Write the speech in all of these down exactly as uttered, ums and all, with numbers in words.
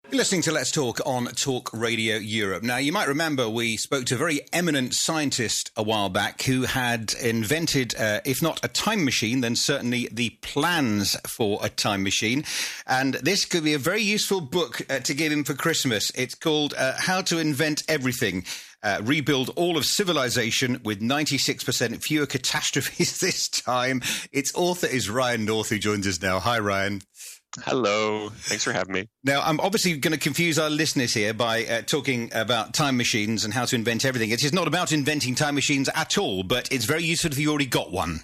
You're listening to Let's Talk on Talk Radio Europe. Now, you might remember we spoke to a very eminent scientist a while back who had invented, uh, if not a time machine, then certainly the plans for a time machine. And this could be a very useful book uh, to give him for Christmas. It's called uh, How to Invent Everything. Uh, rebuild all of civilization with ninety-six percent fewer catastrophes this time. Its author is Ryan North, who joins us now. Hi, Ryan. Hello. Thanks for having me. Now, I'm obviously going to confuse our listeners here by uh, talking about time machines and how to invent everything. It is not about inventing time machines at all, but it's very useful if you already got one.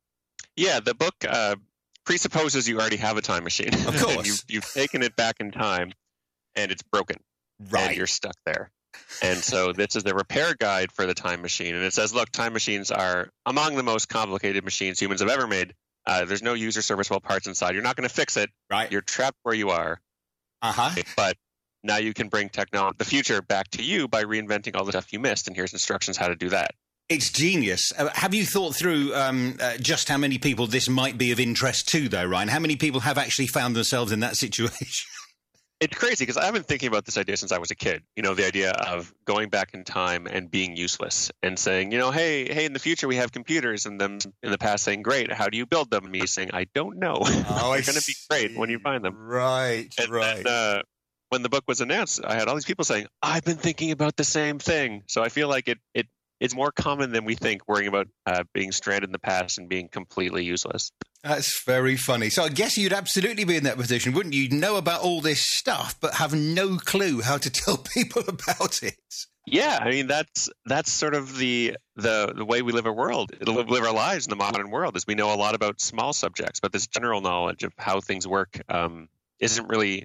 Yeah, the book uh, presupposes you already have a time machine. Of course. you've, you've taken it back in time, and it's broken. Right. And you're stuck there. And so this is the repair guide for the time machine. And it says, look, time machines are among the most complicated machines humans have ever made. Uh, there's no user serviceable parts inside. You're not going to fix it. Right. You're trapped where you are. Uh-huh. But now you can bring technology, the future back to you by reinventing all the stuff you missed. And here's instructions how to do that. It's genius. Uh, have you thought through um, uh, just how many people this might be of interest to, though, Ryan? How many people have actually found themselves in that situation? It's crazy because I've been thinking about this idea since I was a kid. You know, the idea of going back in time and being useless and saying, you know, hey, hey, in the future we have computers, and them in the past saying, great, how do you build them? And me saying, I don't know. Oh, They're going to be great when you find them. Right, and right. Then, uh, when the book was announced, I had all these people saying, I've been thinking about the same thing. So I feel like it it it's more common than we think, worrying about uh, being stranded in the past and being completely useless. That's very funny. So I guess you'd absolutely be in that position, wouldn't you? You'd know about all this stuff, but have no clue how to tell people about it. Yeah, I mean, that's that's sort of the the, the way we live our world, live, live our lives in the modern world, is we know a lot about small subjects, but this general knowledge of how things work um, isn't really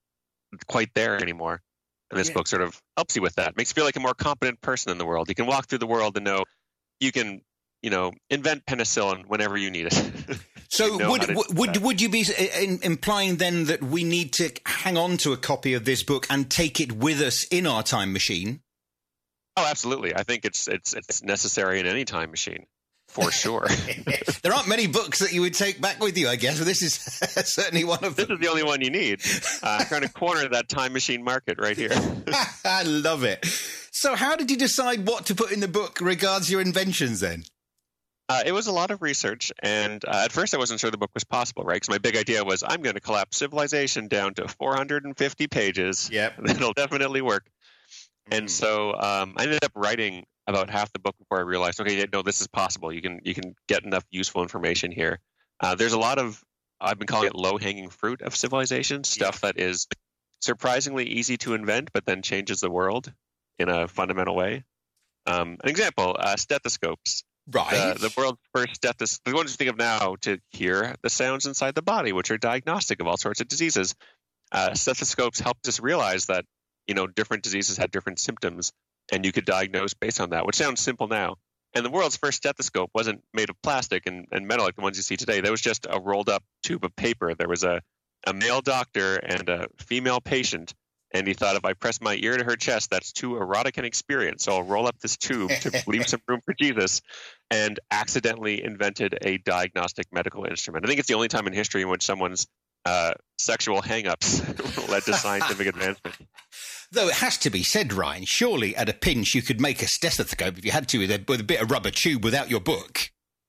quite there anymore. And this yeah. book sort of helps you with that. Makes you feel like a more competent person in the world. You can walk through the world and know you can, you know, invent penicillin whenever you need it. So would would would you be in, implying then that we need to hang on to a copy of this book and take it with us in our time machine? Oh, absolutely. I think it's it's it's necessary in any time machine, for sure. There aren't many books that you would take back with you, I guess, but this is certainly one of them. This is the only one you need. Uh, trying to corner that time machine market right here. I love it. So how did you decide what to put in the book regards your inventions then? Uh, it was a lot of research, and uh, at first I wasn't sure the book was possible, right? Because my big idea was I'm going to collapse civilization down to four hundred fifty pages. Yep. And it'll definitely work. Mm. And so um, I ended up writing about half the book before I realized, okay, no, this is possible. You can you can get enough useful information here. Uh, there's a lot of, I've been calling it low-hanging fruit of civilization, stuff yeah. that is surprisingly easy to invent, but then changes the world in a fundamental way. Um, an example, uh, stethoscopes. Right. The, the world's first stethoscope, the ones you think of now to hear the sounds inside the body, which are diagnostic of all sorts of diseases. Uh, stethoscopes helped us realize that, you know, different diseases had different symptoms, and you could diagnose based on that, which sounds simple now. And the world's first stethoscope wasn't made of plastic and, and metal like the ones you see today. That was just a rolled up tube of paper. There was a, a male doctor and a female patient, and he thought, if I press my ear to her chest, that's too erotic an experience. So I'll roll up this tube to leave some room for Jesus, and accidentally invented a diagnostic medical instrument. I think it's the only time in history in which someone's uh, sexual hang-ups led to scientific advancement. Though it has to be said, Ryan, surely at a pinch you could make a stethoscope if you had to with a, with a bit of rubber tube without your book.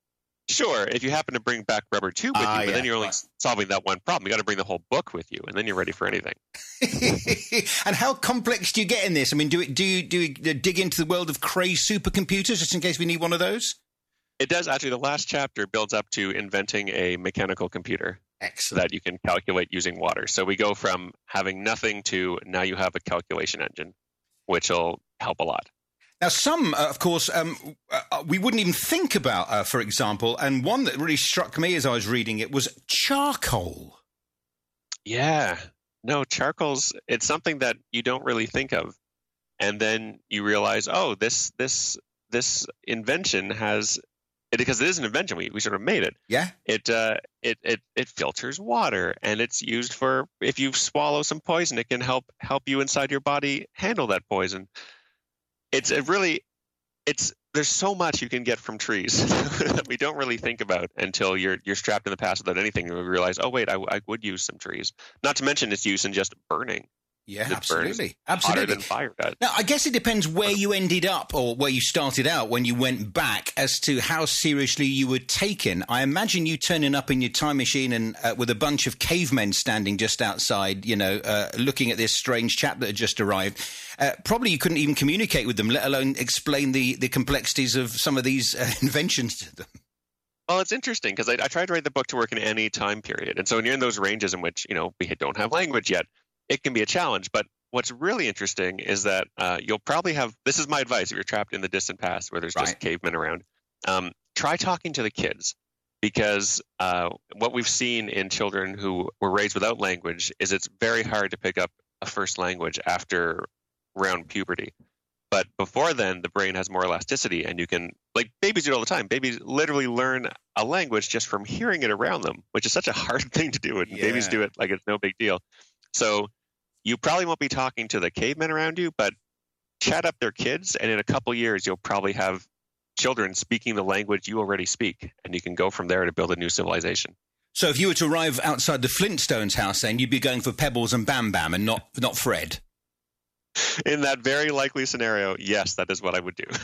Sure, if you happen to bring back rubber tube with ah, you, but yeah, then you're only right. solving that one problem. You got to bring the whole book with you, and then you're ready for anything. And how complex do you get in this? I mean, do it, do you, do you dig into the world of Cray supercomputers just in case we need one of those? It does. Actually, the last chapter builds up to inventing a mechanical computer. Excellent. That you can calculate using water. So we go from having nothing to now you have a calculation engine, which will help a lot. Now, some, uh, of course, um, uh, we wouldn't even think about, uh, for example, and one that really struck me as I was reading it was charcoal. Yeah. No, charcoal's, it's something that you don't really think of. And then you realize, oh, this this this invention has, it, because it is an invention, we, we sort of made it. Yeah. It, uh, it it it filters water, and it's used for, if you swallow some poison, it can help help you inside your body handle that poison. It's it really, it's there's so much you can get from trees that we don't really think about until you're you're strapped in the past without anything, and we realize, oh wait, I, I would use some trees. Not to mention its use in just burning. Yeah, It absolutely. burns Absolutely. hotter than fire does. Now, I guess it depends where you ended up or where you started out when you went back as to how seriously you were taken. I imagine you turning up in your time machine and uh, with a bunch of cavemen standing just outside, you know, uh, looking at this strange chap that had just arrived. Uh, probably you couldn't even communicate with them, let alone explain the, the complexities of some of these uh, inventions to them. Well, it's interesting because I, I tried to write the book to work in any time period. And so when you're in those ranges in which, you know, we don't have language yet, it can be a challenge. But what's really interesting is that uh, you'll probably have, this is my advice, if you're trapped in the distant past where there's just Right. cavemen around, um, try talking to the kids. Because uh, what we've seen in children who were raised without language is it's very hard to pick up a first language after around puberty. But before then, the brain has more elasticity, and you can, like babies do it all the time. Babies literally learn a language just from hearing it around them, which is such a hard thing to do. And Yeah. babies do it like it's no big deal. So you probably won't be talking to the cavemen around you, but chat up their kids, and in a couple years, you'll probably have children speaking the language you already speak, and you can go from there to build a new civilization. So if you were to arrive outside the Flintstones house, then you'd be going for Pebbles and Bam Bam and not, not Fred. In that very likely scenario, yes, that is what I would do.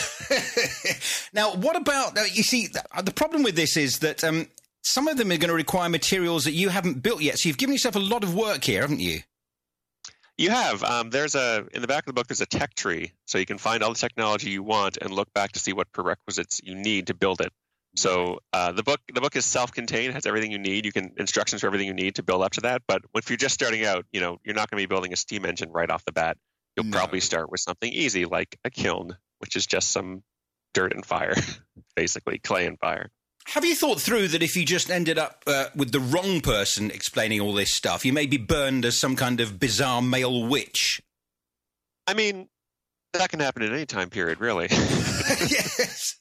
Now, what about, uh, you see, the, the problem with this is that um, some of them are going to require materials that you haven't built yet. So you've given yourself a lot of work here, haven't you? You have. Um, there's a in the back of the book. There's a tech tree, so you can find all the technology you want and look back to see what prerequisites you need to build it. So uh, the book the book is self-contained, has everything you need. You can instructions for everything you need to build up to that. But if you're just starting out, you know you're not going to be building a steam engine right off the bat. You'll No. probably start with something easy like a kiln, which is just some dirt and fire, basically clay and fire. Have you thought through that if you just ended up uh, with the wrong person explaining all this stuff, you may be burned as some kind of bizarre male witch? I mean, that can happen at any time period, really. Yes.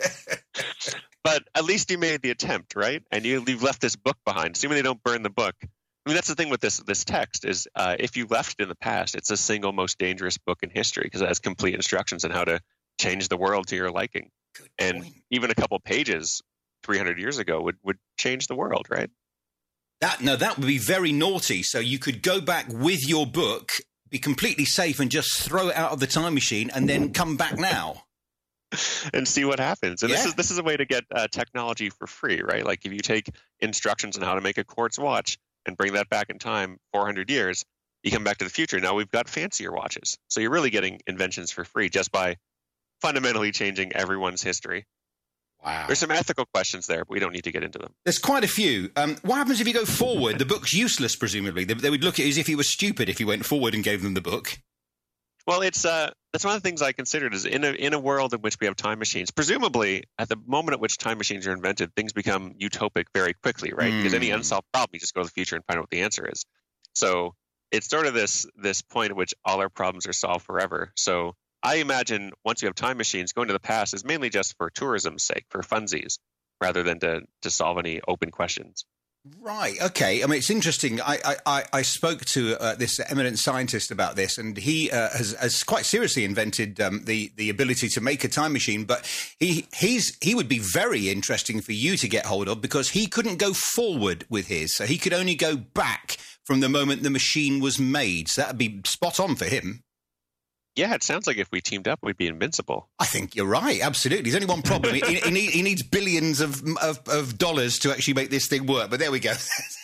But at least you made the attempt, right? And you, you've left this book behind. Assuming they don't burn the book. I mean, that's the thing with this this text is uh, if you left it in the past, it's the single most dangerous book in history because it has complete instructions on how to change the world to your liking. Good And point. even a couple pages three hundred years ago would, would change the world, right? That, no, that would be very naughty. So you could go back with your book, be completely safe and just throw it out of the time machine and then come back now. And see what happens. And this Yeah. is this is a way to get uh, technology for free, right? Like if you take instructions on how to make a quartz watch and bring that back in time four hundred years, you come back to the future. Now we've got fancier watches. So you're really getting inventions for free just by fundamentally changing everyone's history. Wow. There's some ethical questions there, but we don't need to get into them. There's quite a few. Um, what happens if you go forward? The book's useless, presumably. They, they would look at it as if you were stupid if you went forward and gave them the book. Well, it's uh, that's one of the things I considered is in a in a world in which we have time machines. Presumably, at the moment at which time machines are invented, things become utopic very quickly, right? Mm. Because any unsolved problem, you just go to the future and find out what the answer is. So it's sort of this this point at which all our problems are solved forever. So I imagine once you have time machines, going to the past is mainly just for tourism's sake, for funsies, rather than to to solve any open questions. Right. Okay. I mean, it's interesting. I I, I- I spoke to uh, this eminent scientist about this, and he uh, has, has quite seriously invented um, the the ability to make a time machine. But he he's he would be very interesting for you to get hold of because he couldn't go forward with his, so he could only go back from the moment the machine was made. So that'd be spot on for him. Yeah, it sounds like if we teamed up, we'd be invincible. I think you're right. Absolutely. There's only one problem. he, he, need, he needs billions of, of of dollars to actually make this thing work. But there we go.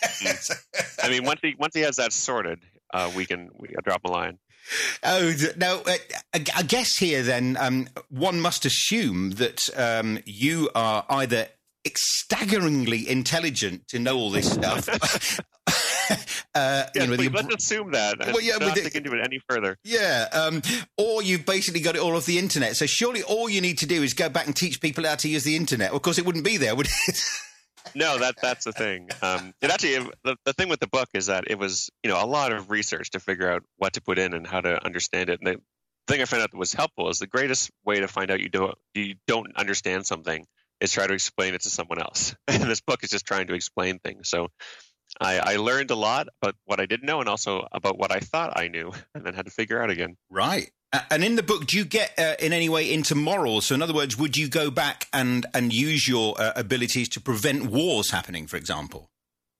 I mean, once he once he has that sorted, uh, we can we can drop a line. Oh, th- now, uh, I I guess here then um, one must assume that um, you are either staggeringly intelligent to know all this stuff. uh, Yes, you know, please, the- let's assume that. Well, yeah, not with dig it- into it any further. yeah, um, or you've basically got it all off the internet. So surely all you need to do is go back and teach people how to use the internet. Of course, it wouldn't be there, would it? No, that that's the thing. Um, it actually the, the thing with the book is that it was you know a lot of research to figure out what to put in and how to understand it. And the thing I found out that was helpful is the greatest way to find out you don't you don't understand something is try to explain it to someone else. And this book is just trying to explain things. So I, I learned a lot about what I didn't know and also about what I thought I knew, and then had to figure out again. Right. Uh, and in the book, do you get uh, in any way into morals? So in other words, would you go back and, and use your uh, abilities to prevent wars happening, for example?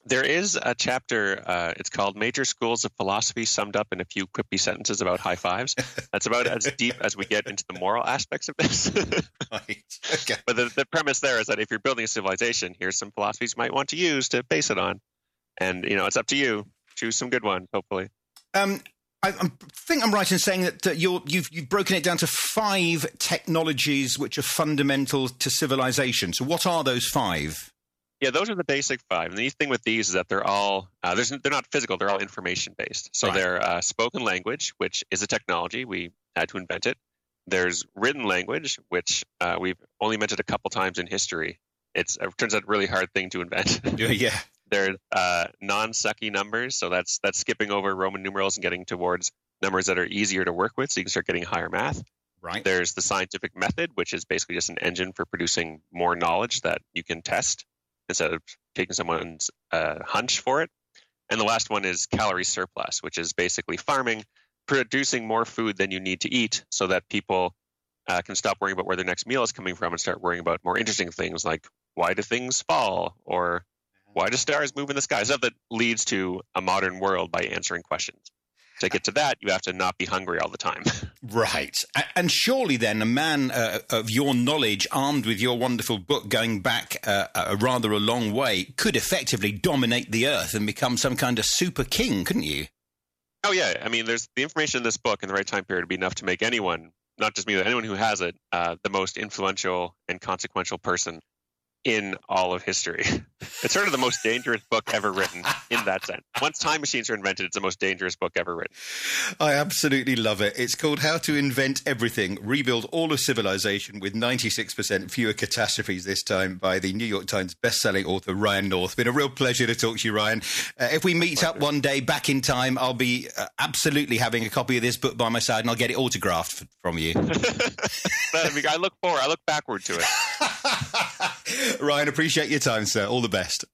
There is a chapter, uh, it's called Major Schools of Philosophy Summed Up in a Few Quippy Sentences About High Fives. That's about as deep as we get into the moral aspects of this. Right. Okay. But the, the premise there is that if you're building a civilization, here's some philosophies you might want to use to base it on. And, you know, it's up to you. Choose some good ones, hopefully. Um, I, I think I'm right in saying that uh, you're, you've, you've broken it down to five technologies which are fundamental to civilization. So what are those five? Yeah, those are the basic five. And the neat thing with these is that they're all uh, there's, they're not physical; they're all information based. So right. they're uh, spoken language, which is a technology. We had to invent it. There's written language, which uh, we've only invented a couple times in history. It's, it turns out a really hard thing to invent. Yeah. There's uh, non-sucky numbers, so that's that's skipping over Roman numerals and getting towards numbers that are easier to work with, so you can start getting higher math. Right. There's the scientific method, which is basically just an engine for producing more knowledge that you can test instead of taking someone's uh, hunch for it. And the last one is calorie surplus, which is basically farming, producing more food than you need to eat so that people uh, can stop worrying about where their next meal is coming from and start worrying about more interesting things like why do things fall or why do stars move in the sky? Stuff that leads to a modern world by answering questions. To get to that, you have to not be hungry all the time. Right. And surely then a man uh, of your knowledge, armed with your wonderful book going back uh, a rather a long way, could effectively dominate the earth and become some kind of super king, couldn't you? Oh, yeah. I mean, there's the information in this book in the right time period would be enough to make anyone, not just me, but anyone who has it, uh, the most influential and consequential person in all of history. It's sort of the most dangerous book ever written in that sense. Once time machines are invented, it's the most dangerous book ever written. I absolutely love it. It's called How to Invent Everything, Rebuild All of Civilization with ninety-six percent Fewer Catastrophes, this time by the New York Times best-selling author Ryan North. Been a real pleasure to talk to you, Ryan. Uh, if we meet pleasure. up one day back in time, I'll be uh, absolutely having a copy of this book by my side and I'll get it autographed f- from you. I look forward, I look backward to it. Ryan, appreciate your time, sir. All the best.